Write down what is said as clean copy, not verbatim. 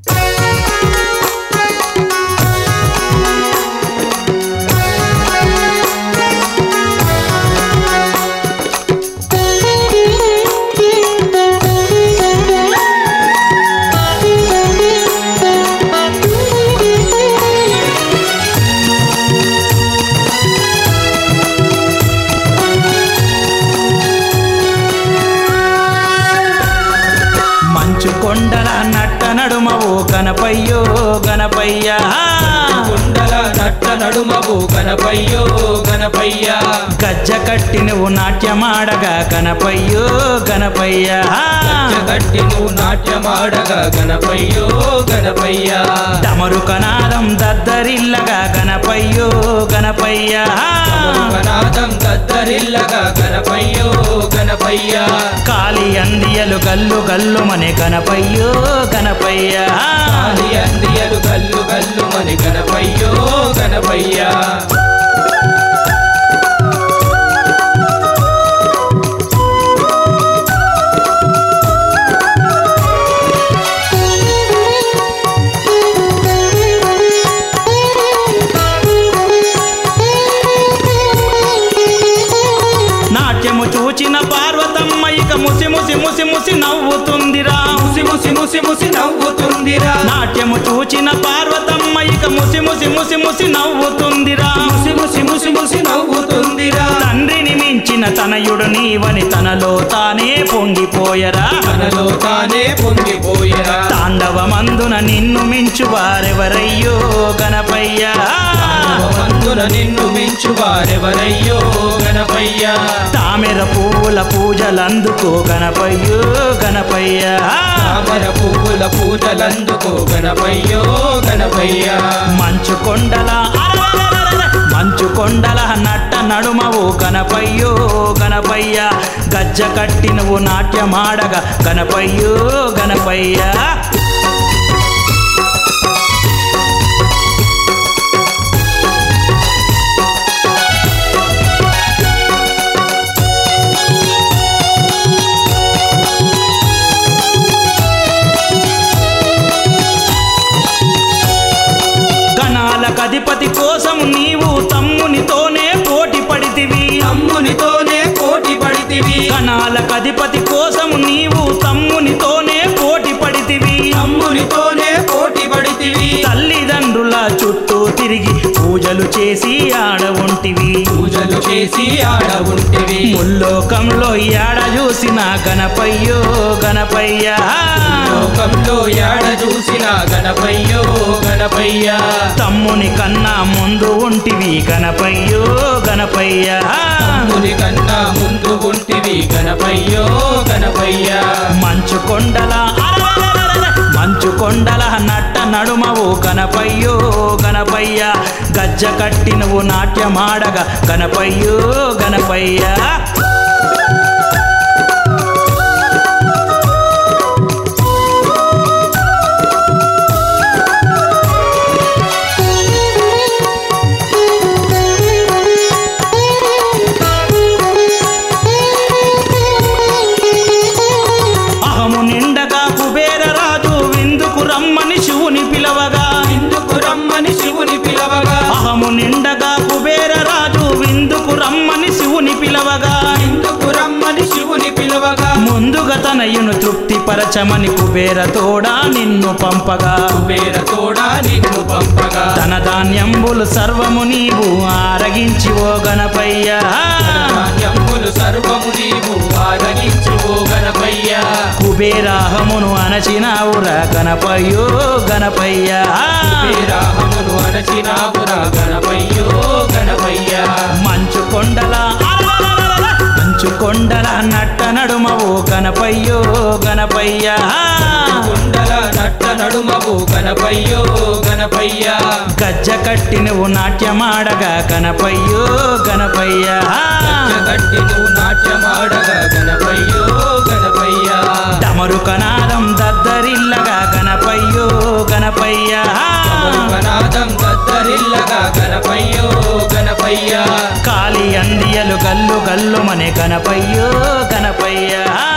కొండల నట్ట నడుమవు గణపయ్యో గణపయ్య కొండల నట్ట నడుమవు గణపయ్యో గణపయ్య గజ్జ కట్టి నువ్వు నాట్యమాడగా గణపయ్యో గణపయ్య గజ్జ కట్టి నువ్వు నాట్యమాడగా గణపయ్యో గణపయ్య డమరుకనాదం దద్దరిల్లగా గణపయ్యో గణపయ్య డమరుకనాదం దద్దరిల్లగా గణపయ్యో గణపయ్య కాలి అందియలు గల్లు గల్లు మనే గణపయ్యో గణపయ్య కాలి అందియలు గల్లు గల్లు మని గణపయ్యో గణపయ్య నాట్యము చూచిన పార్వతమ్మ ఇక ముసి ముసి ముసి ముసి నవ్వుతుందిరా ముసి ముసి ముసి ముసి నవ్వుతుందిరా నాట్యము చూచిన పార్వతమ్మ ఇక ముసి ముసి ముసి ముసి నవ్వుతుందిరా ముసి ముసి ముసి ముసి నవ్వుతుందిరా తండ్రిని మించిన తనయుడు నీవని తనలో తానే పొంగిపోయరా తనలో తానే పొంగిపోయరా తాండవమందున నిన్ను మించు వారెవరయ్యో గణపయ్య మందున నిన్ను మించు వారెవరయ్యో గణపయ్య తామెర పువ్వుల పూజలందుకో గణపయ్యో గణపయ్య తామర పువ్వుల పూజలందుకో గణపయ్యో గణపయ్య మంచు కొండల మంచు కొండల నట్ట నడుమవు గణపయ్యో గణపయ్య గజ్జ కట్టి నువ్వు నాట్యమాడగా గణపయ్యో గణపయ్య అధిపతి కోసం నీవు తమ్మునితోనే పోటీ పడితివి తమ్మునితోనే పోటీ పడితివి గణాలకు అధిపతి కోసం నీవు తమ్మునితోనే పోటీ పడితివి తమ్మునితోనే పోటీ పడితివి తల్లిదండ్రుల చుట్టూ తిరిగి పూజలు చేసి ఆడవుంటివి పూజలు చేసి ఆడవుంటివి ముల్లోకంలో ఏడ చూసిన గణపయ్యో గణపయ్య లోకంలో ఏడ చూసిన గణపయ్యో గణపయ్య తమ్ముని కన్నా ముందు ఉంటివి గణపయ్యో గణపయ్య తమ్ముని కన్నా ముందు ఉంటివి గణపయ్యో గణపయ్య మంచు కొండల నట్ట నడుమవు గణపయ్యో గణపయ్య గజ్జ కట్టి నువ్వు నాట్యమాడగా గణపయ్యో గణపయ్య అహము నిండగా కుబేర రాజు విందుకు రమ్మని శివుని పిలవగా విందుకు రమ్మని శివుని పిలవగా అహము నిండగా కుబేర రాజు విందుకు రమ్మని శివుని పిలవగా విందుకు రమ్మని శివుని పిలవగా ముందుగా తనయును తృప్తిపరచమని కుబేర తోడా నిన్ను పంపగా కుబేర తోడా నిన్ను పంపగా తన ధాన్యంబులు సర్వము నీవు ఆరగించి ఓ గణపయ్య ధాన్యములు సర్వము నీవు ఆరగించు ఓ గణపయ్య కుబేరాహమును అణచినావురా గణపయ్యో గణపయ్య కుబేరాహమును అణచినావురా గణపయ్యో గణపయ్య మంచు కొండల నట్ట నడుమవు గణపయ్యో గణపయ్య కొండల నట్ట నడుమవు గణపయ్యో గణపయ్య గజ్జ కట్టి నువ్వు నాట్యమాడగా గణపయ్యో గణపయ్య గజ్జ కట్టి నువ్వు నాట్యమాడగా గణపయ్యో గణపయ్య డమరుకనాదం దద్దరిల్లగా గణపయ్యో గణపయ్య డమరుకనాదం దద్దరిల్లగా గణపయ్యో గణపయ్య కాలి అందియలు గల్లు గల్లు మనే గణపయ్యో గణపయ్య